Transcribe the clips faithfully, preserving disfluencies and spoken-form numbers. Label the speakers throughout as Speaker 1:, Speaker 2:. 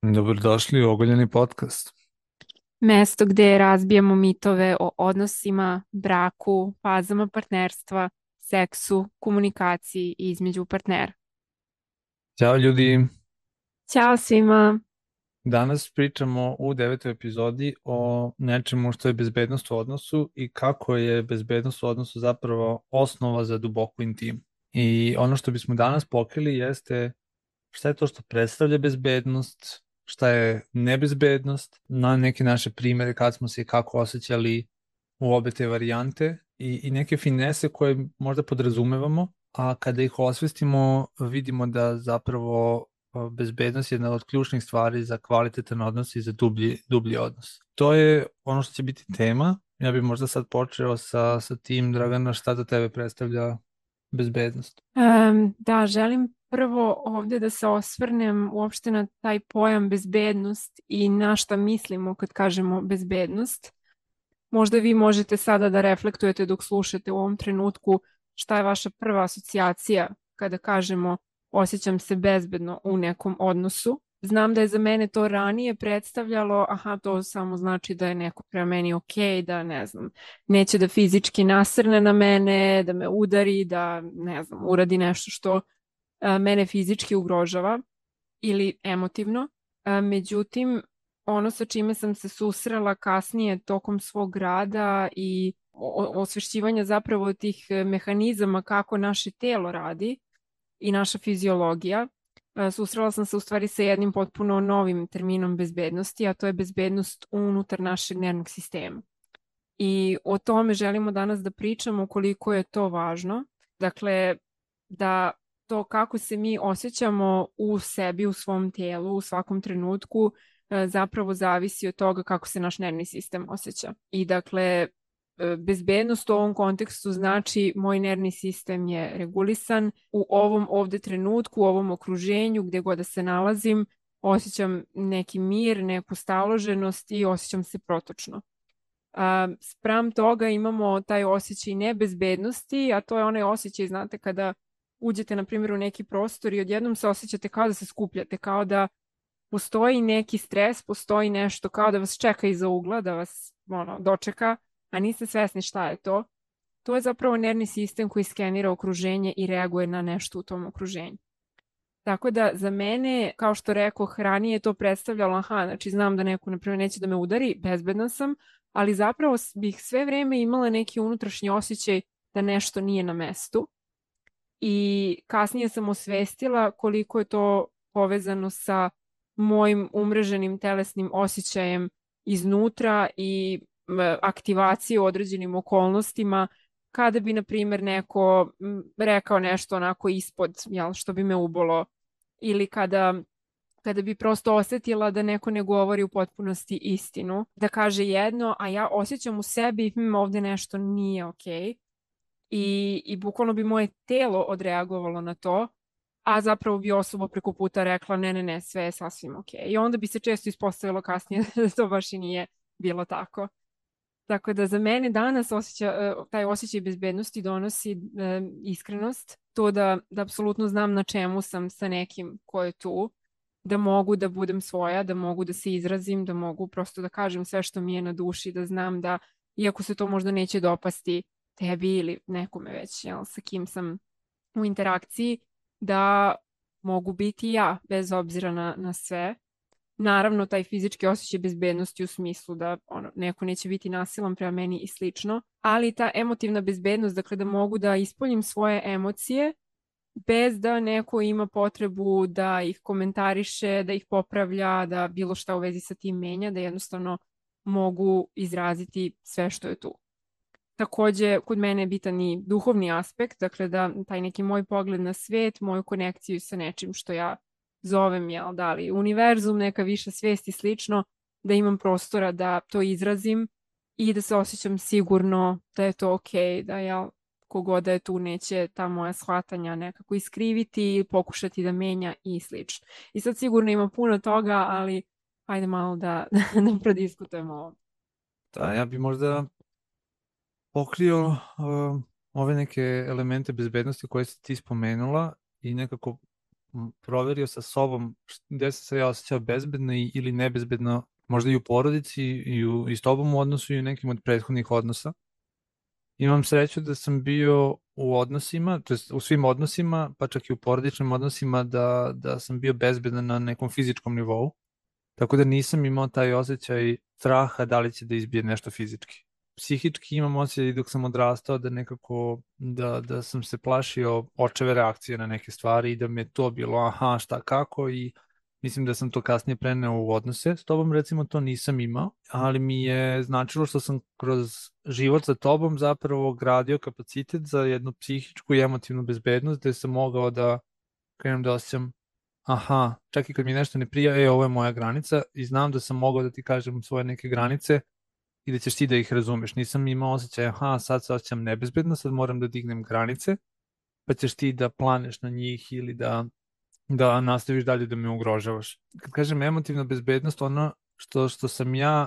Speaker 1: Dobrodošli u Ogoljeni podcast.
Speaker 2: Mesto gde razbijamo mitove o odnosima, braku, fazama partnerstva, seksu, komunikaciji između partnera.
Speaker 1: Ćao ljudi,
Speaker 2: Ćao svima!
Speaker 1: danas pričamo u devetoj epizodi o nečemu što je bezbednost u odnosu i kako je bezbednost u odnosu zapravo osnova za duboku intimu. I ono što bismo danas pokrili jeste šta je to što predstavlja bezbednost, šta je nebezbednost, na neke naše primere kad smo se i kako osjećali u obe te varijante i, i neke finese koje možda podrazumevamo, a kada ih osvestimo vidimo da zapravo a, bezbednost je jedna od ključnih stvari za kvalitetan odnos i za dublji, dublji odnos. To je ono što će biti tema. Ja bih možda sad počeo sa, sa tim, Dragana, šta za tebe predstavlja bezbednost?
Speaker 2: Em, da, želim prvo ovdje da se osvrnem uopšte na taj pojam bezbednost i na šta mislimo kad kažemo bezbednost. Možda vi možete sada da reflektujete dok slušate u ovom trenutku šta je vaša prva asocijacija kada kažemo osjećam se bezbedno u nekom odnosu. Znam da je za mene to ranije predstavljalo, aha, to samo znači da je neko prema meni ok, da ne znam, neće da fizički nasrne na mene, da me udari, da ne znam, uradi nešto što a, mene fizički ugrožava ili emotivno. A, međutim, ono sa čime sam se susrela kasnije tokom svog rada i o- osvešćivanja zapravo tih e, mehanizama kako naše telo radi i naša fiziologija, e, susrela sam se u stvari sa jednim potpuno novim terminom bezbednosti, a to je bezbednost unutar našeg nervnog sistema. I o tome želimo danas da pričamo koliko je to važno. Dakle, da to kako se mi osjećamo u sebi, u svom tijelu, u svakom trenutku, e, zapravo zavisi od toga kako se naš nervni sistem osjeća. I dakle, e, bezbednost u ovom kontekstu znači moj nervni sistem je regulisan u ovom ovde trenutku, u ovom okruženju, gdje god da se nalazim, osjećam neki mir, neku staloženost i osjećam se protočno. A, spram toga imamo taj osjećaj nebezbednosti, a to je onaj osjećaj, znate, kada uđete, na primjer, u neki prostor i odjednom se osjećate kao da se skupljate, kao da postoji neki stres, postoji nešto, kao da vas čeka iza ugla, da vas ono, dočeka, a niste svesni šta je to. To je zapravo nervni sistem koji skenira okruženje i reaguje na nešto u tom okruženju. Tako da za mene, kao što rekoh ranije, to predstavljalo, aha, znači znam da neko, na primjer, neće da me udari, bezbedna sam, ali zapravo s- bih sve vreme imala neki unutrašnji osjećaj da nešto nije na mestu. I kasnije sam osvestila koliko je to povezano sa mojim umreženim telesnim osjećajem iznutra i m, aktivacije u određenim okolnostima kada bi, na primjer, neko m, rekao nešto onako ispod, jel, što bi me ubolo, ili kada kada bi prosto osjetila da neko ne govori u potpunosti istinu, da kaže jedno, a ja osjećam u sebi, hm, ovdje nešto nije okej. I, i bukvalno bi moje telo odreagovalo na to, a zapravo bi osoba preko puta rekla ne, ne, ne, sve je sasvim okej. I onda bi se često ispostavilo kasnije da to baš i nije bilo tako. Tako da za mene danas osjeća, e, taj osjećaj bezbednosti donosi e, iskrenost, to da, da apsolutno znam na čemu sam sa nekim ko je tu, da mogu da budem svoja, da mogu da se izrazim, da mogu prosto da kažem sve što mi je na duši, da znam da, iako se to možda neće dopasti tebi ili nekome već, jel, sa kim sam u interakciji, da mogu biti ja, bez obzira na, na sve. Naravno, taj fizički osjećaj bezbednosti u smislu da ono, neko neće biti nasilan prema meni i slično, ali ta emotivna bezbednost, dakle da mogu da ispoljim svoje emocije bez da neko ima potrebu da ih komentariše, da ih popravlja, da bilo šta u vezi sa tim menja, da jednostavno mogu izraziti sve što je tu. Takođe, kod mene je bitan i duhovni aspekt, dakle da taj neki moj pogled na svet, moju konekciju sa nečim što ja zovem, jel, da li univerzum, neka viša svijest i slično, da imam prostora da to izrazim i da se osjećam sigurno da je to okej, da jel, kogod da je tu neće ta moja shvatanja nekako iskriviti ili pokušati da menja i slično. I sad sigurno ima puno toga, ali ajde malo da, da prodiskutujemo ovo.
Speaker 1: Da, ja bi možda pokrio uh, ove neke elemente bezbednosti koje si ti spomenula i nekako proverio sa sobom gde sam se ja osjećao bezbedno ili nebezbedno, možda i u porodici i, u, i s tobom u odnosu i u nekim od prethodnih odnosa. Imam sreću da sam bio u odnosima, to jest u svim odnosima, pa čak i u porodičnim odnosima, da, da sam bio bezbedan na nekom fizičkom nivou. Tako da nisam imao taj osjećaj straha da li će da izbije nešto fizički. Psihički imam osjećaj dok sam odrastao da nekako, da, da sam se plašio očeve reakcije na neke stvari i da mi je to bilo aha šta kako i mislim da sam to kasnije preneo u odnose. S tobom recimo to nisam imao, ali mi je značilo što sam kroz život sa tobom zapravo gradio kapacitet za jednu psihičku i emotivnu bezbednost gde sam mogao da krenem da osjećam aha, čak i kad mi nešto ne prija, e, ovo je moja granica i znam da sam mogao da ti kažem svoje neke granice i da ćeš ti da ih razumeš. Nisam imao osjećaj, aha, sad se osjećam nebezbedno, sad moram da dignem granice, pa ćeš ti da planeš na njih ili da, da nastaviš dalje da me ugrožavaš. Kad kažem emotivna bezbednost, ono što, što sam ja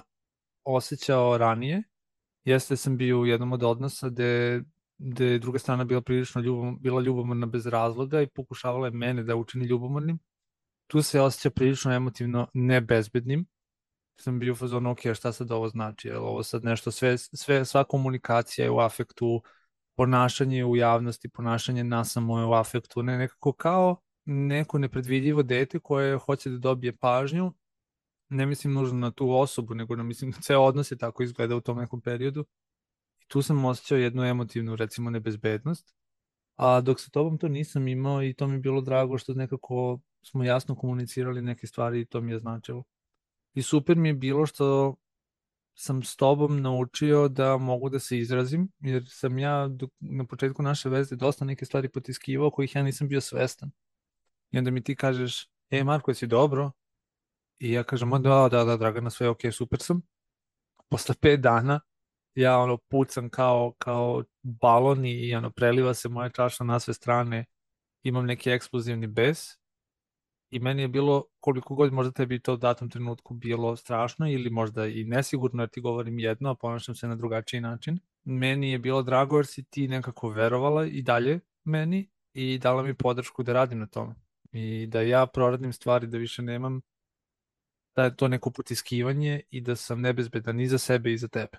Speaker 1: osjećao ranije, jeste da sam bio u jednom od odnosa gde, gde je druga strana bila prilično ljubom, bila ljubomorna bez razloga i pokušavala je mene da učini ljubomornim. Tu se osjeća prilično emotivno nebezbednim. Sam bio u fazonu, ok, šta sad ovo znači? Je ovo sad nešto, sve, sve, sva komunikacija je u afektu, ponašanje u javnosti, ponašanje nas samo je u afektu, ne, nekako kao neko nepredvidljivo dete koje hoće da dobije pažnju, ne mislim nužno na tu osobu, nego na mislim da ceo odnos je tako izgleda u tom nekom periodu. I tu sam osjećao jednu emotivnu, recimo, nebezbednost, a dok sa tobom to nisam imao i to mi je bilo drago što nekako smo jasno komunicirali neke stvari i to mi je značilo. I super mi je bilo što sam s tobom naučio da mogu da se izrazim, jer sam ja na početku naše veze dosta neke stvari potiskivao kojih ja nisam bio svestan. I onda mi ti kažeš, e Marko, jesi dobro? I ja kažem, da, da, da, Dragana, sve je ok, super sam. Posle pet dana ja ono pucam kao, kao balon i ono preliva se moja čaša na sve strane, imam neki eksplozivni bes. I meni je bilo, koliko god možda tebi to u datom trenutku bilo strašno ili možda i nesigurno jer ti govorim jedno, a ponašam se na drugačiji način. Meni je bilo drago jer si ti nekako verovala i dalje meni i dala mi podršku da radim na tome. I da ja proradim stvari, da više nemam da je to neko potiskivanje i da sam nebezbedan i za sebe i za tebe.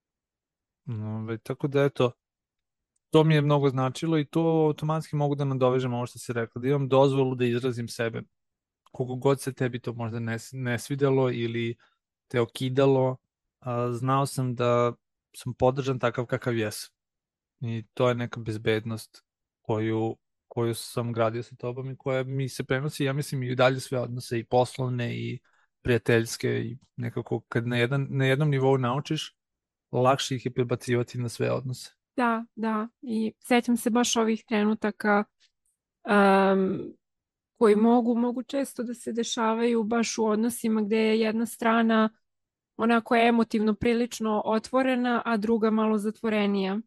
Speaker 1: No, tako da eto, to mi je mnogo značilo i to automatski mogu da nadovežem ovo što si rekla, da imam dozvolu da izrazim sebe. Koliko god se tebi to možda ne, ne svidelo ili te okidalo, a, znao sam da sam podržan takav kakav jesam. I to je neka bezbednost koju, koju sam gradio sa tobom i koja mi se prenosi, ja mislim, i dalje sve odnose, i poslovne, i prijateljske, i nekako kad na, jedan, na jednom nivou naučiš, lakše ih je prebacivati na sve odnose.
Speaker 2: Da, da. I sećam se baš ovih trenutaka um, koji mogu, mogu često da se dešavaju baš u odnosima gde je jedna strana onako emotivno prilično otvorena, a druga malo zatvorenija.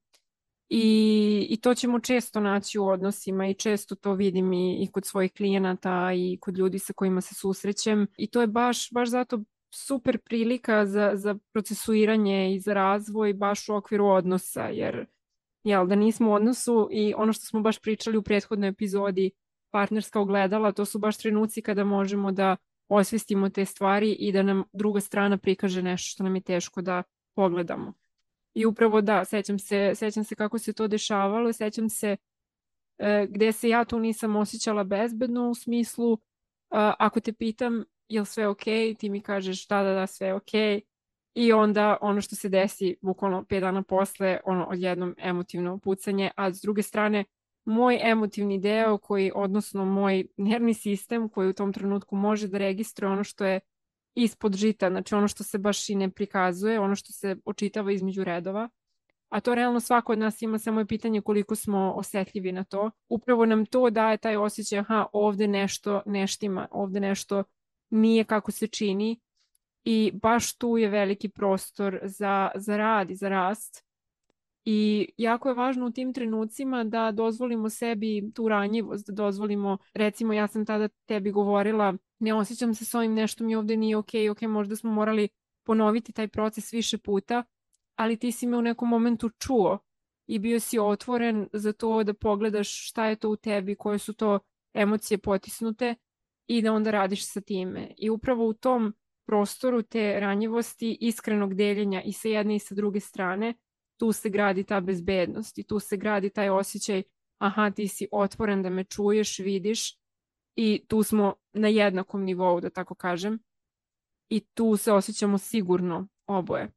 Speaker 2: I, i to ćemo često naći u odnosima i često to vidim i, i kod svojih klijenata i kod ljudi sa kojima se susrećem. I to je baš, baš zato super prilika za, za procesuiranje i za razvoj baš u okviru odnosa, jer jel, da nismo u odnosu i ono što smo baš pričali u prethodnoj epizodi, partnerska ogledala, to su baš trenuci kada možemo da osvestimo te stvari i da nam druga strana prikaže nešto što nam je teško da pogledamo. I upravo da, sećam se, sećam se kako se to dešavalo, sećam se e, gde se ja tu nisam osjećala bezbedno u smislu, e, ako te pitam je li sve ok, ti mi kažeš da, da, da, sve je ok. I onda ono što se desi bukvalno pet dana posle, ono odjednom emotivno pucanje, a s druge strane moj emotivni deo koji, odnosno moj nervni sistem koji u tom trenutku može da registruje ono što je ispod žita, znači ono što se baš i ne prikazuje, ono što se očitava između redova, a to realno svako od nas ima, samo je pitanje koliko smo osetljivi na to. Upravo nam to daje taj osjećaj, aha, ovde nešto ne štima, ovde nešto nije kako se čini i baš tu je veliki prostor za, za rad i za rast. I jako je važno u tim trenucima da dozvolimo sebi tu ranjivost, da dozvolimo, recimo ja sam tada tebi govorila, ne osjećam se s ovim, nešto mi ovde nije ok, ok, možda smo morali ponoviti taj proces više puta, ali ti si me u nekom momentu čuo i bio si otvoren za to da pogledaš šta je to u tebi, koje su to emocije potisnute i da onda radiš sa time. I upravo u tom prostoru te ranjivosti, iskrenog deljenja i sa jedne i sa druge strane, tu se gradi ta bezbednost i tu se gradi taj osjećaj aha, ti si otvoren da me čuješ, vidiš i tu smo na jednakom nivou, da tako kažem. I tu se osjećamo sigurno oboje.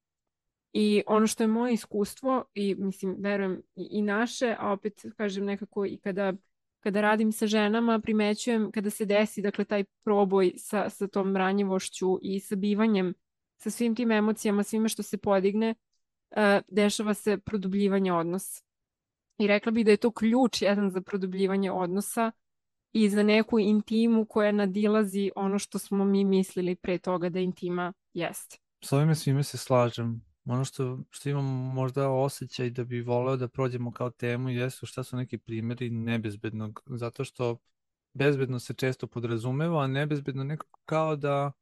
Speaker 2: I ono što je moje iskustvo i mislim, verujem i, i naše, a opet kažem nekako i kada, kada radim sa ženama, primećujem kada se desi dakle taj proboj sa, sa tom ranjivošću i sa bivanjem, sa svim tim emocijama, svime što se podigne, uh, dešava se produbljivanje odnosa. I rekla bih da je to ključ jedan za produbljivanje odnosa i za neku intimu koja nadilazi ono što smo mi mislili pre toga da intima jeste.
Speaker 1: S ovime svime se slažem. Ono što, što imam možda osjećaj da bi voleo da prođemo kao temu jesu šta su neki primjeri nebezbednog, zato što bezbedno se često podrazumeva, a nebezbedno nekako kao da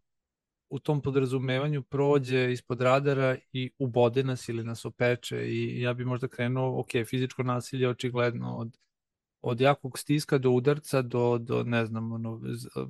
Speaker 1: u tom podrazumevanju prođe ispod radara i ubode nas ili nas opeče i ja bi možda krenuo, ok, fizičko nasilje očigledno od od jakog stiska do udarca do, do ne znam, ono,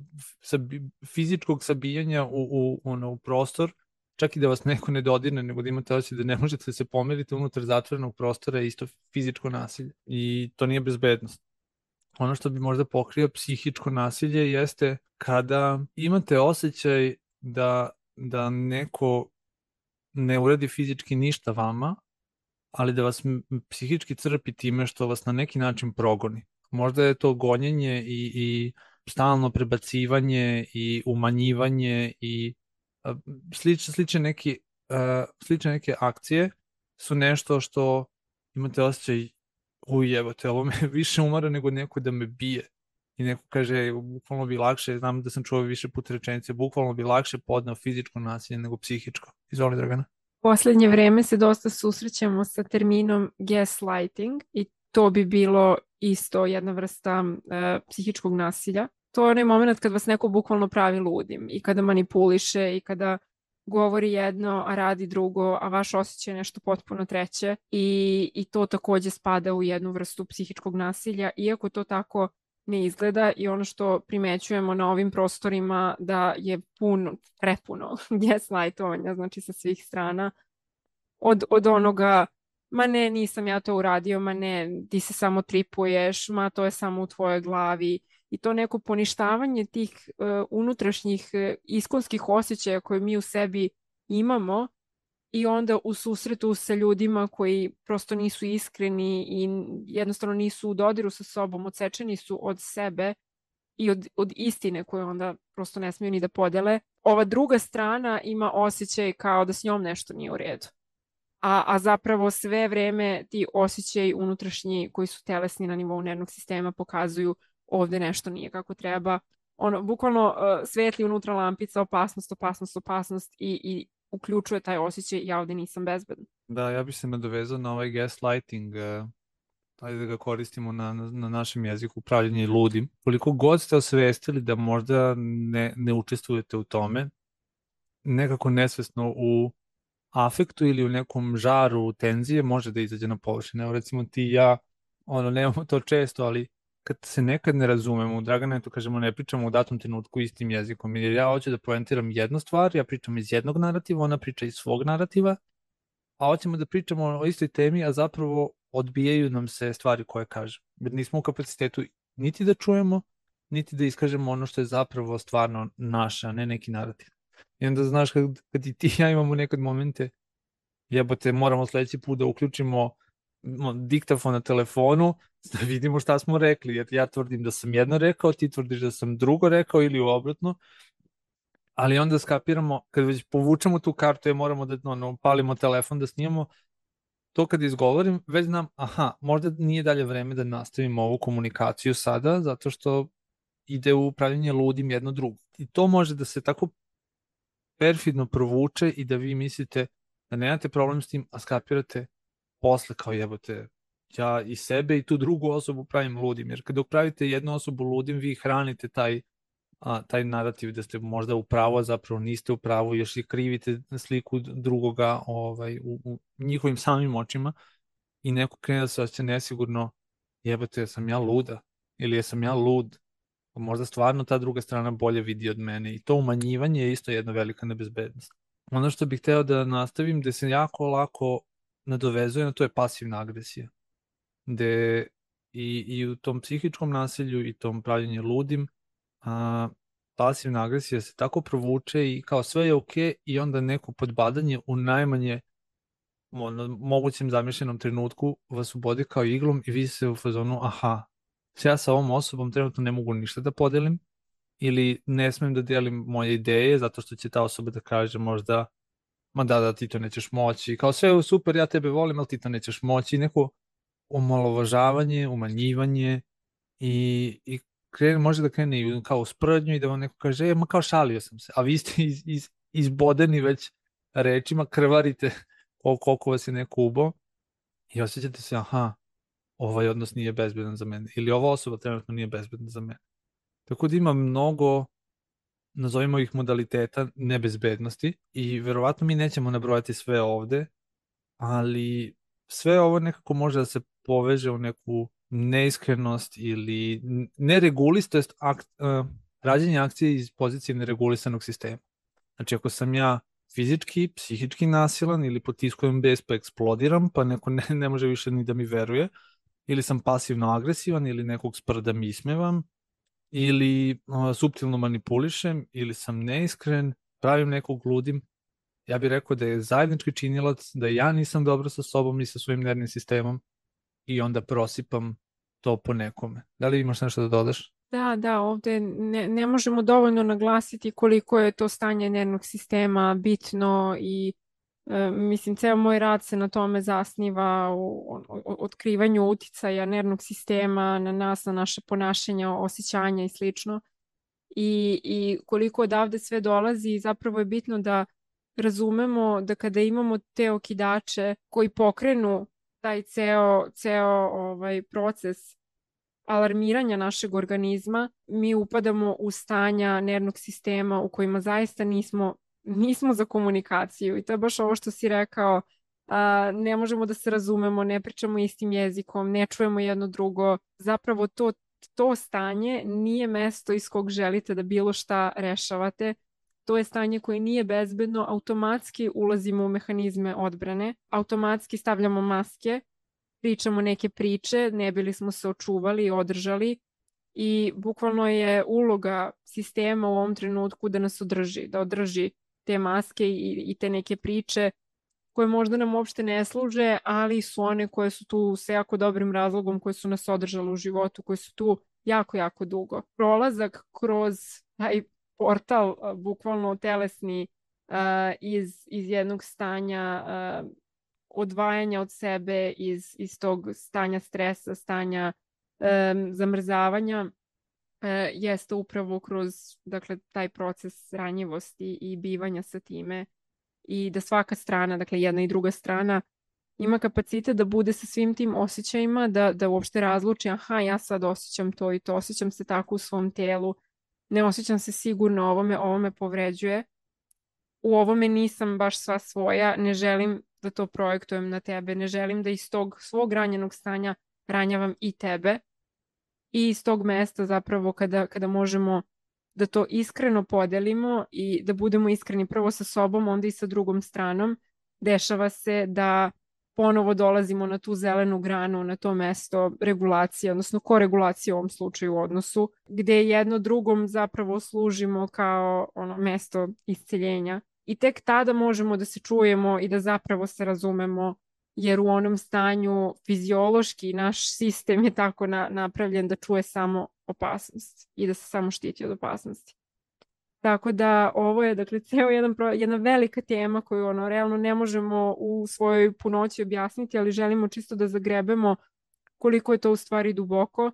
Speaker 1: sabi, fizičkog sabijanja u, u, ono, u prostor, čak i da vas neko ne dodirne, nego da imate osjećaj da ne možete da se pomerite unutar zatvorenog prostora je isto fizičko nasilje i to nije bezbednost. Ono što bi možda pokrio psihičko nasilje jeste kada imate osjećaj da, da neko ne uradi fizički ništa vama, ali da vas psihički crpi time što vas na neki način progoni. Možda je to gonjenje i, i stalno prebacivanje i umanjivanje i uh, slične, slične, neki, uh, slične neke akcije su nešto što imate osjećaj uj evo te, ovo me više umara nego neko da me bije. I neko kaže, bukvalno bi lakše, znam da sam čuo više puta rečenice, bukvalno bi lakše podneo fizičko nasilje nego psihičko. Izvoli, Dragana.
Speaker 2: Poslednje vreme se dosta susrećemo sa terminom gaslighting i to bi bilo isto jedna vrsta uh, psihičkog nasilja. To je onaj moment kad vas neko bukvalno pravi ludim i kada manipuliše i kada govori jedno, a radi drugo, a vaš osjećaj je nešto potpuno treće i, i to takođe spada u jednu vrstu psihičkog nasilja, iako to tako ne izgleda i ono što primećujemo na ovim prostorima da je puno, prepuno gaslightovanja, znači sa svih strana, od, od onoga ma ne, nisam ja to uradio, ma ne, ti se samo tripuješ, ma to je samo u tvojoj glavi i to neko poništavanje tih uh, unutrašnjih uh, iskonskih osjećaja koje mi u sebi imamo i onda u susretu sa ljudima koji prosto nisu iskreni i jednostavno nisu u dodiru sa sobom, odsečeni su od sebe i od, od istine koje onda prosto ne smiju ni da podele. Ova druga strana ima osjećaj kao da s njom nešto nije u redu. A, a zapravo sve vreme ti osjećaji unutrašnji koji su telesni na nivou nervnog sistema pokazuju ovde nešto nije kako treba. Ono, bukvalno uh, svetli unutra lampica, opasnost, opasnost, opasnost i, i uključuje taj osjećaj ja ovde nisam bezbedan.
Speaker 1: Da, ja bih se nadovezao na ovaj gaslighting, uh, ajde da ga koristimo na, na, na našem jeziku, upravljanje ludim. Koliko god ste osvestili da možda ne, ne učestvujete u tome, nekako nesvesno u afektu ili u nekom žaru tenzije može da izađe na površinu. Evo recimo ti i ja, ono, nemamo to često, ali kad se nekad ne razumemo, Dragana, to kažemo, ne pričamo u datom trenutku istim jezikom, jer ja hoću da poentiram jednu stvar, ja pričam iz jednog narativa, ona priča iz svog narativa, a hoćemo da pričamo o istoj temi, a zapravo odbijaju nam se stvari koje kažem. Jer nismo u kapacitetu niti da čujemo, niti da iskažemo ono što je zapravo stvarno naše, a ne neki narativ. I onda znaš kad, kad i ti i ja imamo nekad momente, jebote, moramo sledeći put da uključimo diktafon na telefonu da vidimo šta smo rekli, jer ja tvrdim da sam jedno rekao, ti tvrdiš da sam drugo rekao ili obratno, ali onda skapiramo, kad već povučemo tu kartu, je moramo da ono, palimo telefon da snimamo, to kad izgovorim, već znam, aha, možda nije dalje vreme da nastavimo ovu komunikaciju sada, zato što ide u upravljanje ludim jedno drugo. I to može da se tako perfidno provuče i da vi mislite da nemate problem s tim, a skapirate posle kao jebote, ja i sebe i tu drugu osobu pravim ludim, jer kada pravite jednu osobu ludim, vi hranite taj, a, taj narativ da ste možda u pravu, a zapravo niste u pravu, još i krivite sliku drugoga ovaj, u, u njihovim samim očima i neko krene da se osjeća nesigurno, jebote, sam ja luda ili jesam ja lud Možda stvarno ta druga strana bolje vidi od mene i to umanjivanje je isto jedna velika nebezbednost. Ono što bih hteo da nastavim, gde se jako lako nadovezuje na to je pasivna agresija. Gde i, i u tom psihičkom nasilju i tom pravljenju ludim, a, pasivna agresija se tako provuče i kao sve je okej i onda neko podbadanje u najmanje ono, mogućem zamišljenom trenutku vas ubodi kao iglom i vi se u fazonu, aha, ja sa ovom osobom trenutno ne mogu ništa da podelim ili ne smem da delim moje ideje zato što će ta osoba da kaže možda ma da, da, ti to nećeš moći, kao sve je super, ja tebe volim, ali ti to nećeš moći, neko omalovažavanje, umanjivanje i, i krene, može da krene i kao u sprdnju i da vam neko kaže, e, ma kao šalio sam se, a vi ste iz, iz, izbodeni već rečima, krvarite koliko vas je neko ubo i osjećate se, aha, ovaj odnos nije bezbedan za mene ili ova osoba trenutno nije bezbedna za mene. Tako da ima mnogo, nazovimo ih modaliteta nebezbednosti i verovatno mi nećemo nabrojati sve ovde, ali sve ovo nekako može da se poveže u neku neiskrenost ili neregulis, to jest akt, uh, rađenje akcije iz pozicije neregulisanog sistema. Znači ako sam ja fizički, psihički nasilan ili potiskujem bes pa eksplodiram, pa neko ne, ne može više ni da mi veruje, ili sam pasivno agresivan ili nekog sprdam i ismevam, ili uh, suptilno manipulišem, ili sam neiskren, pravim nekog ludim, ja bih rekao da je zajednički činilac, da ja nisam dobro sa sobom i sa svojim nervnim sistemom i onda prosipam to po nekome. Da li imaš nešto da dodaš?
Speaker 2: Da, da, ovde ne, ne možemo dovoljno naglasiti koliko je to stanje nervnog sistema bitno i e, mislim, ceo moj rad se na tome zasniva u, u, u otkrivanju uticaja nervnog sistema na nas, na naše ponašanja, osjećanja i slično. I, i koliko odavde sve dolazi, zapravo je bitno da razumemo da kada imamo te okidače koji pokrenu taj ceo, ceo ovaj proces alarmiranja našeg organizma, mi upadamo u stanja nervnog sistema u kojima zaista nismo, nismo za komunikaciju. I to je baš ovo što si rekao, a, ne možemo da se razumemo, ne pričamo istim jezikom, ne čujemo jedno drugo. Zapravo to, to stanje nije mesto iz kog želite da bilo šta rešavate. To je stanje koje nije bezbedno, automatski ulazimo u mehanizme odbrane, automatski stavljamo maske, pričamo neke priče, ne bili smo se očuvali i održali i bukvalno je uloga sistema u ovom trenutku da nas održi, da održi te maske i, i te neke priče koje možda nam uopšte ne služe, ali su one koje su tu sa jako dobrim razlogom, koje su nas održale u životu, koje su tu jako, jako dugo. Prolazak kroz taj portal, bukvalno telesni, uh, iz, iz jednog stanja uh, odvajanja od sebe, iz, iz tog stanja stresa, stanja um, zamrzavanja, uh, jeste upravo kroz, dakle, taj proces ranjivosti i bivanja sa time i da svaka strana, dakle jedna i druga strana, ima kapacitet da bude sa svim tim osjećajima, da, da uopšte razluči, aha, ja sad osjećam to i to, osjećam se tako u svom telu, ne osjećam se sigurno ovome, ovo me povređuje, u ovome nisam baš sva svoja, ne želim da to projektujem na tebe, ne želim da iz tog svog ranjenog stanja ranjavam i tebe. I iz tog mesta zapravo kada, kada možemo da to iskreno podelimo i da budemo iskreni prvo sa sobom, onda i sa drugom stranom, dešava se da ponovo dolazimo na tu zelenu granu, na to mesto regulacije, odnosno koregulacije u ovom slučaju u odnosu, gde jedno drugom zapravo služimo kao ono mesto isceljenja. I tek tada možemo da se čujemo i da zapravo se razumemo, jer u onom stanju fiziološki naš sistem je tako na, napravljen da čuje samo opasnost i da se samo štiti od opasnosti. Tako da ovo je, dakle, ceo jedan, jedna velika tema koju ono realno ne možemo u svojoj punoći objasniti, ali želimo čisto da zagrebemo koliko je to u stvari duboko.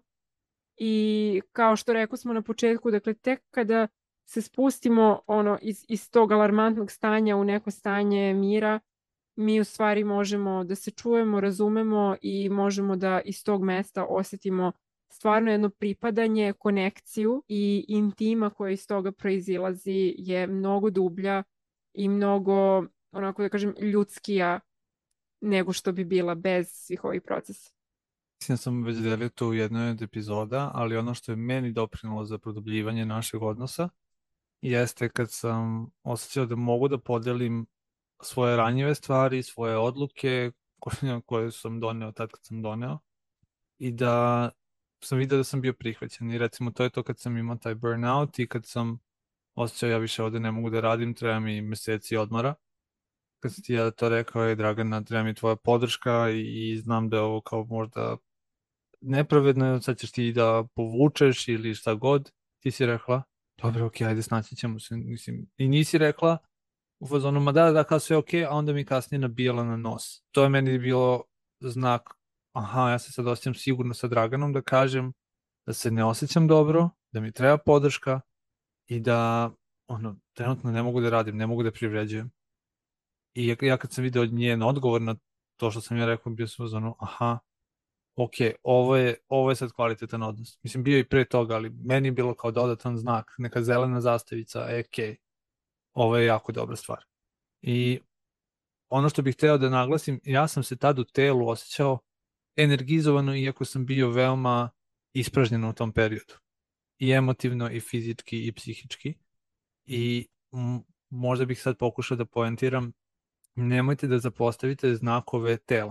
Speaker 2: I kao što rekao smo na početku, dakle, tek kada se spustimo ono iz, iz tog alarmantnog stanja u neko stanje mira, mi u stvari možemo da se čujemo, razumemo i možemo da iz tog mesta osetimo stvarno jedno pripadanje, konekciju i intima koja iz toga proizilazi je mnogo dublja i mnogo, onako da kažem, ljudskija nego što bi bila bez svih ovih procesa.
Speaker 1: Mislim da sam već delio to u jednoj od epizoda, ali ono što je meni doprinalo za produbljivanje našeg odnosa jeste kad sam osjećao da mogu da podelim svoje ranjive stvari, svoje odluke koje, koje sam doneo tad kad sam doneo i da sam vidio da sam bio prihvaćen. I recimo to je to kad sam imao taj burnout i kad sam osjećao ja više ovde ne mogu da radim, treba mi meseci odmora. Kad sam ti ja to rekao, je Dragana, treba mi tvoja podrška i, i znam da je ovo kao možda nepravedno, sad ćeš ti da povučeš ili šta god, ti si rekla, dobro, ok, ajde, snaći ćemo se, mislim, i nisi rekla u fazonu, ma da, da, kao sve ok, a onda mi kasnije nabijala na nos. To je meni bilo znak, aha, ja se sad osjećam sigurno sa Draganom da kažem da se ne osjećam dobro, da mi treba podrška i da, ono, trenutno ne mogu da radim, ne mogu da privređujem. I ja, ja kad sam vidio njen odgovor na to što sam ja rekao, bio sam u fazonu, aha, ok, ovo je, ovo je sad kvalitetan odnos. Mislim, bio i pre toga, ali meni je bilo kao dodatan znak, neka zelena zastavica, e, ok, ovo je jako dobra stvar. I ono što bih hteo da naglasim, ja sam se tad u telu osjećao energizovano, iako sam bio veoma ispražnjen u tom periodu. I emotivno, i fizički, i psihički. I m, možda bih sad pokušao da poentiram, nemojte da zapostavite znakove tela.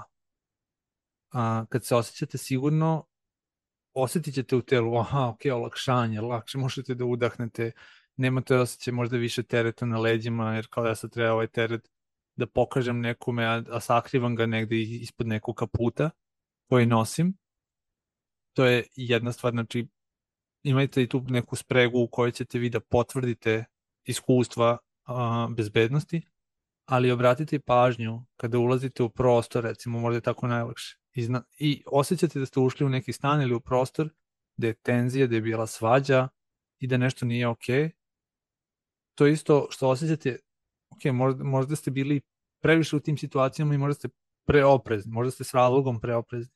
Speaker 1: A, kad se osjećate sigurno, osjetit ćete u telu, aha, ok, olakšanje, lakše možete da udahnete, nemate osjećaj možda više tereta na leđima, jer kao da sad treba ovaj teret da pokažem nekome, a, a sakrivam ga negde ispod nekog kaputa koji nosim. To je jedna stvar, znači imajte i tu neku spregu u kojoj ćete vi da potvrdite iskustva a, bezbednosti, ali obratite pažnju kada ulazite u prostor, recimo, možda je tako najlakše. I, zna, I osjećate da ste ušli u neki stan ili u prostor da je tenzija, da je bila svađa i da nešto nije ok. To je isto što osjećate, ok, možda, možda ste bili previše u tim situacijama i možda ste preoprezni, možda ste s razlogom preoprezni.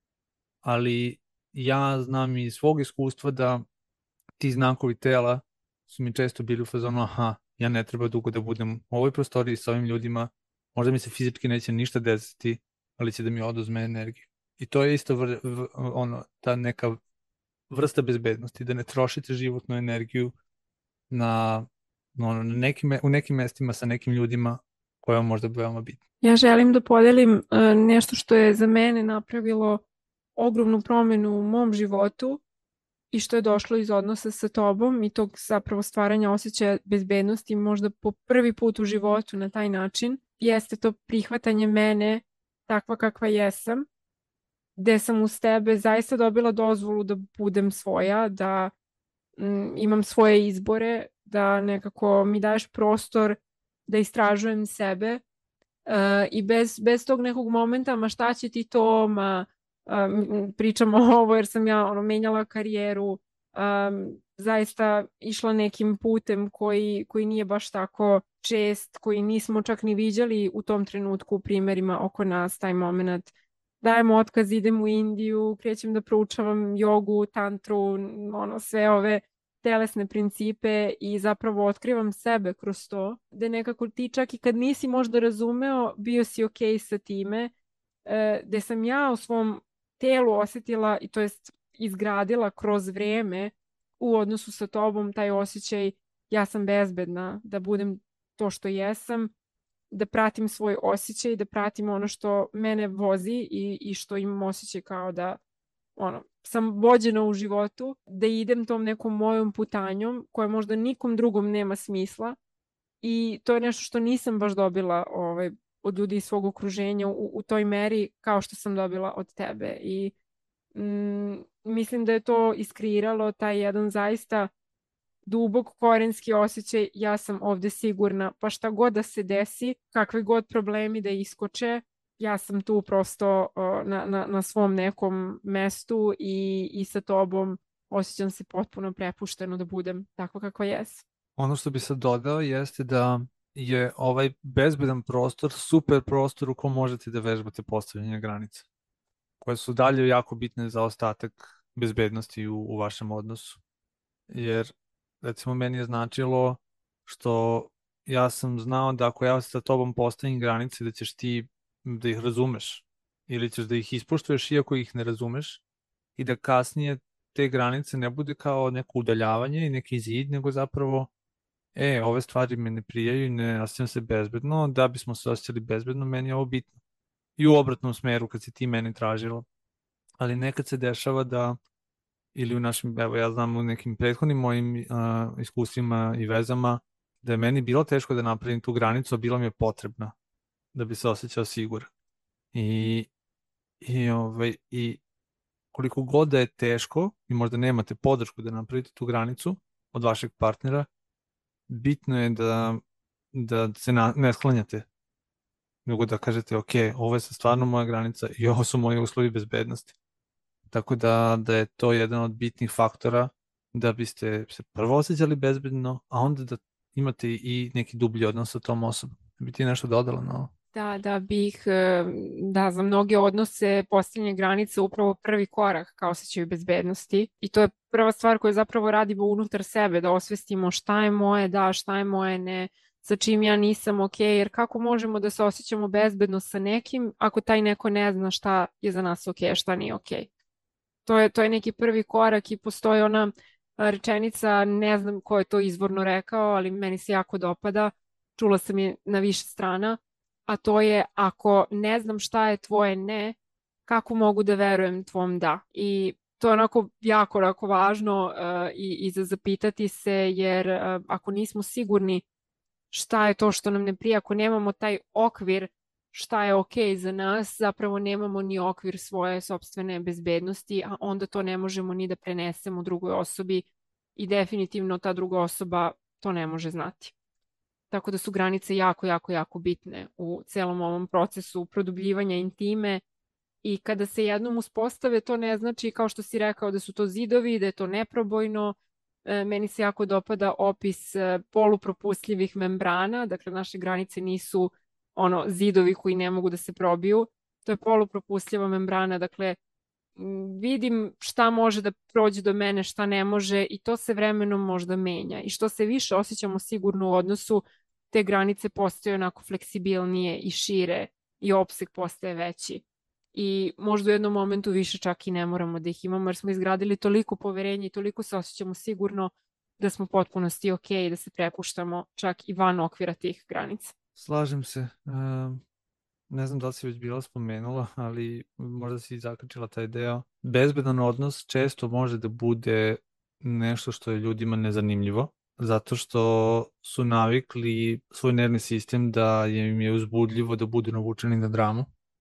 Speaker 1: Ali ja znam iz svog iskustva da ti znakovi tela su mi često bili u fazonu, aha, ja ne treba dugo da budem u ovoj prostoriji sa ovim ljudima, možda mi se fizički neće ništa desiti, ali će da mi oduzme energiju. I to je isto vr, v, ono, ta neka vrsta bezbednosti, da ne trošite životnu energiju na, ono, na nekim, u nekim mestima sa nekim ljudima koja vam možda veoma bitna.
Speaker 2: Ja želim da podelim uh, nešto što je za mene napravilo ogromnu promenu u mom životu i što je došlo iz odnosa sa tobom i tog zapravo stvaranja osjećaja bezbednosti možda po prvi put u životu na taj način, jeste to prihvatanje mene takva kakva jesam, gde sam uz tebe zaista dobila dozvolu da budem svoja, da mm, imam svoje izbore, da nekako mi daješ prostor da istražujem sebe uh, i bez, bez tog nekog momenta, ma šta će ti to, ma um, pričamo ovo jer sam ja ono, menjala karijeru, um, zaista išla nekim putem koji, koji nije baš tako čest, koji nismo čak ni viđali u tom trenutku u primjerima oko nas, taj moment. Dajem otkaz, idem u Indiju, krećem da proučavam jogu, tantru, ono, sve ove telesne principe i zapravo otkrivam sebe kroz to, da nekako ti čak i kad nisi možda razumeo, bio si ok sa time, e, gde sam ja u svom telu osjetila i to jest izgradila kroz vreme u odnosu sa tobom taj osjećaj ja sam bezbedna, da budem to što jesam, da pratim svoj osjećaj, da pratim ono što mene vozi i, i što imam osjećaj kao da ono, sam vođena u životu, da idem tom nekom mojom putanjom koja možda nikom drugom nema smisla i to je nešto što nisam baš dobila ovaj, od ljudi iz svog okruženja u, u toj meri kao što sam dobila od tebe i mm, mislim da je to iskreiralo taj jedan zaista dubok korenski osjećaj ja sam ovde sigurna, pa šta god da se desi, kakvi god problemi da iskoče, ja sam tu prosto uh, na, na, na svom nekom mestu i, i sa tobom osjećam se potpuno prepušteno da budem tako kako jesam.
Speaker 1: Ono što bi sad dodao jeste da je ovaj bezbedan prostor super prostor u kom možete da vežbate postavljanje granica, koje su dalje jako bitne za ostatak bezbednosti u, u vašem odnosu. Jer, recimo, meni je značilo što ja sam znao da ako ja sa tobom postavim granice, da ćeš ti da ih razumeš ili ćeš da ih ispoštuješ iako ih ne razumeš i da kasnije te granice ne bude kao neko udaljavanje i neki zid, nego zapravo e, ove stvari me ne prijaju i ne osjećam se bezbedno, da bismo se osjećali bezbedno, meni je ovo bitno. I u obratnom smeru kad si ti meni tražila. Ali nekad se dešava da, ili u našim, evo ja znam u nekim prethodnim mojim uh, iskustvima i vezama, da je meni bilo teško da napravim tu granicu, a bila mi je potrebna da bi se osjećao siguran. I, i, ovaj, i koliko god da je teško i možda nemate podršku da napravite tu granicu od vašeg partnera, bitno je da, da se na, ne sklanjate, nego da kažete, ok, ovo je stvarno moja granica i ovo su moji uslovi bezbednosti. Tako da, da je to jedan od bitnih faktora da biste se prvo osjećali bezbedno, a onda da imate i neki dublji odnos sa tom osobom. Bi ti nešto dodala na ovo?
Speaker 2: Da, da bih, e, da, za mnoge odnose postavljanje granice upravo prvi korak ka osjećaju bezbednosti i to je prva stvar koju zapravo radimo unutar sebe, da osvestimo šta je moje da, šta je moje ne, sa čim ja nisam ok, jer kako možemo da se osjećamo bezbedno sa nekim ako taj neko ne zna šta je za nas ok, šta nije ok. To je, to je neki prvi korak i postoji ona rečenica, ne znam ko je to izvorno rekao, ali meni se jako dopada, čula sam je na više strana, a to je ako ne znam šta je tvoje ne, kako mogu da verujem tvom da. I to je onako jako, jako važno uh, i, i za zapitati se, jer uh, ako nismo sigurni šta je to što nam ne prija, ako nemamo taj okvir šta je ok za nas, zapravo nemamo ni okvir svoje sopstvene bezbednosti, a onda to ne možemo ni da prenesemo drugoj osobi i definitivno ta druga osoba to ne može znati. Tako da su granice jako, jako, jako bitne u celom ovom procesu produbljivanja intime i kada se jednom uspostave, to ne znači, kao što si rekao, da su to zidovi, da je to neprobojno. E, meni se jako dopada opis polupropustljivih membrana, dakle naše granice nisu ono zidovi koji ne mogu da se probiju, to je polupropustljiva membrana, dakle vidim šta može da prođe do mene, šta ne može i to se vremenom možda menja i što se više osjećamo sigurno u odnosu, te granice postaju onako fleksibilnije i šire i opseg postaje veći i možda u jednom momentu više čak i ne moramo da ih imamo jer smo izgradili toliko poverenja i toliko se osjećamo sigurno da smo potpunosti ok i da se prepuštamo čak i van okvira tih granica.
Speaker 1: Slažem se. Um, ne znam da li si već bila spomenula, ali možda si zakačila taj deo. Bezbedan odnos često može da bude nešto što je ljudima nezanimljivo, zato što su navikli svoj nervni sistem da im je uzbudljivo da budu navučeni na dramu.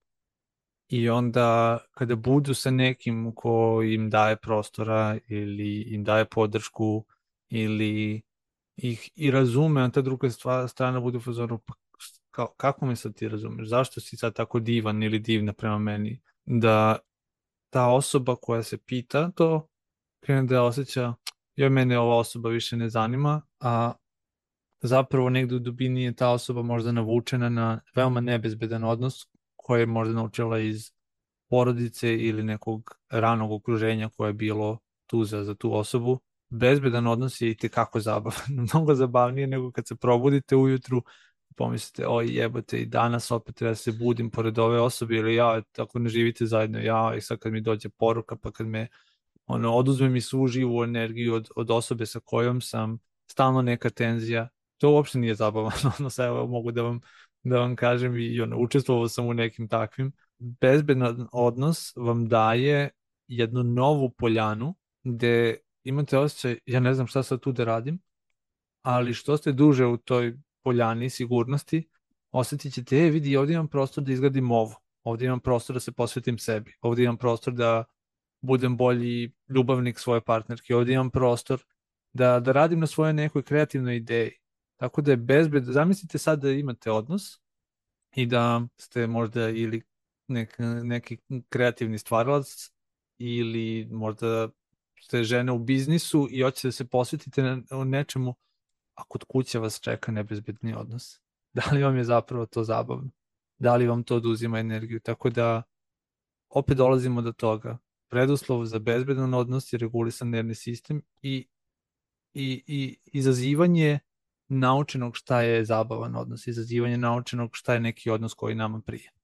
Speaker 1: I onda kada budu sa nekim ko im daje prostora ili im daje podršku ili ih i razume, a ta druga strana bude u fazonu, pa kao, kako me sad ti razumeš, zašto si sad tako divan ili divna prema meni, da ta osoba koja se pita to krene da osjeća, joj, mene ova osoba više ne zanima, a zapravo negde u dubini je ta osoba možda navučena na veoma nebezbedan odnos koji je možda naučila iz porodice ili nekog ranog okruženja koje je bilo tu za, za tu osobu. Bezbedan odnos je i tekako zabavan, mnogo zabavnije nego kad se probudite ujutru pomislite, oj jebote, i danas opet treba se budim pored ove osobe ili ja, ako ne živite zajedno, ja, i sad kad mi dođe poruka, pa kad me ono, oduzme mi svu živu energiju od, od osobe sa kojom sam, stalno neka tenzija, to uopšte nije zabavan odnos, evo mogu da vam, da vam kažem i ono, učestvovao sam u nekim takvim. Bezbedan odnos vam daje jednu novu poljanu gde imate osjećaj, ja ne znam šta sad tu da radim, ali što ste duže u toj poljani sigurnosti, osjetit ćete, e, vidi, ovdje imam prostor da izgradim ovo, ovdje imam prostor da se posvetim sebi, ovdje imam prostor da budem bolji ljubavnik svoje partnerke, ovdje imam prostor da, da radim na svojoj nekoj kreativnoj ideji. Tako da je bezbed, zamislite sad da imate odnos i da ste možda ili nek, neki kreativni stvaralac ili možda ste žena u biznisu i hoćete da se posvetite na, na nečemu, a kod kuće vas čeka nebezbedni odnos. Da li vam je zapravo to zabavno? Da li vam to oduzima energiju? Tako da opet dolazimo do toga. Preduslov za bezbedan odnos je regulisan nervni sistem i, i, i izazivanje naučenog šta je zabavan odnos, izazivanje naučenog šta je neki odnos koji nama prije.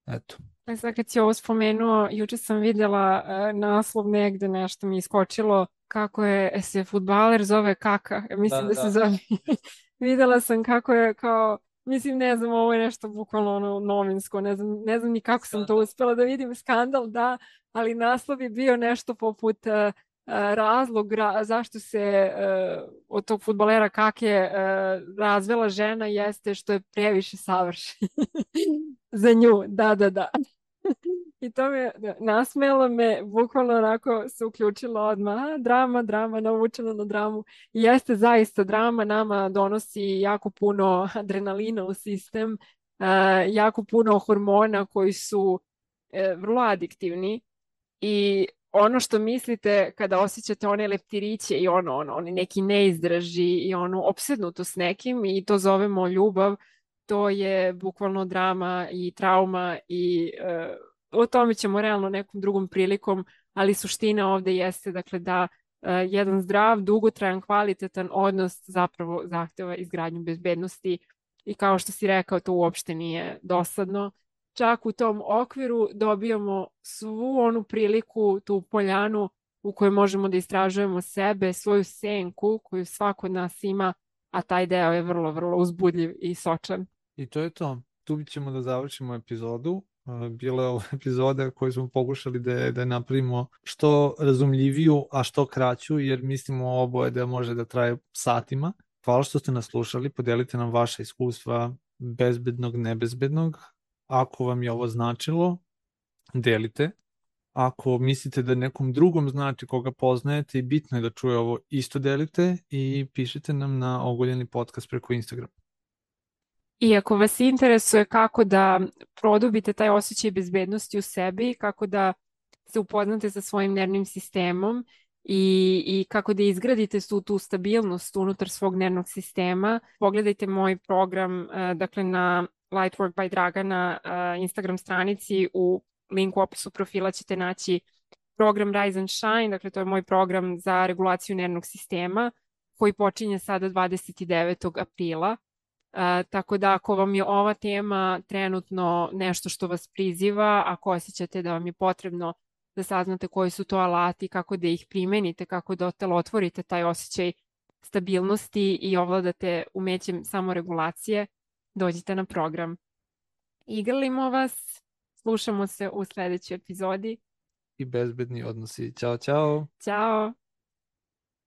Speaker 1: Eto.
Speaker 2: E sad kad si ovo spomenuo, juče sam vidjela uh, naslov negde, nešto mi je iskočilo kako je se fudbaler zove Kaka, ja mislim
Speaker 1: Da,
Speaker 2: da se
Speaker 1: da.
Speaker 2: zove. Vidjela sam kako je kao, mislim ne znam, ovo je nešto bukvalno ono novinsko, ne znam, ne znam ni kako sam to
Speaker 1: Skandal.
Speaker 2: uspjela da vidim, skandal, da, ali naslov je bio nešto poput uh, uh, razlog ra- zašto se uh, od tog fudbalera Kake uh, razvela žena jeste što je previše savršen. Za nju, da, da, da. I to me nasmelo me, bukvalno onako se uključilo odmah. A, drama, drama, navučeno na dramu. I jeste zaista drama, nama donosi jako puno adrenalina u sistem, uh, jako puno hormona koji su uh, vrlo adiktivni i ono što mislite kada osjećate one leptiriće i ono, ono, oni neki neizdraži i ono opsednuto s nekim i to zovemo ljubav, to je bukvalno drama i trauma i uh, o tome ćemo realno nekom drugom prilikom, ali suština ovde jeste dakle da uh, jedan zdrav, dugotrajan, kvalitetan odnos zapravo zahteva izgradnju bezbednosti i kao što si rekao, to uopšte nije dosadno. Čak u tom okviru dobijamo svu onu priliku, tu poljanu u kojoj možemo da istražujemo sebe, svoju senku koju svako od nas ima, a taj deo je vrlo, vrlo uzbudljiv i sočan.
Speaker 1: I to je to. Tu ćemo da završimo epizodu. Bila je ova epizoda koju smo pokušali da, da napravimo što razumljiviju, a što kraću, jer mislimo oboje da može da traje satima. Hvala što ste nas slušali, podelite nam vaše iskustva bezbednog, nebezbednog. Ako vam je ovo značilo, delite. Ako mislite da nekom drugom znači koga poznajete i bitno je da čuje ovo, isto delite i pišite nam na Ogoljeni podcast preko Instagrama.
Speaker 2: I ako vas interesuje kako da produbite taj osjećaj bezbednosti u sebi, kako da se upoznate sa svojim nervnim sistemom i, i kako da izgradite tu, tu stabilnost unutar svog nervnog sistema, pogledajte moj program dakle na Lightwork by Dragana Instagram stranici, u linku u opisu profila ćete naći program Rise and Shine, dakle to je moj program za regulaciju nervnog sistema koji počinje sada dvadeset devetog aprila. Uh, tako da ako vam je ova tema trenutno nešto što vas priziva, ako osjećate da vam je potrebno da saznate koji su to alati, kako da ih primenite, kako da otelotvorite taj osjećaj stabilnosti i ovladate umećem samoregulacije, dođite na program. Igralimo vas, slušamo se u sledećoj epizodi.
Speaker 1: I bezbedni odnosi. Ćao, ćao.
Speaker 2: Ćao.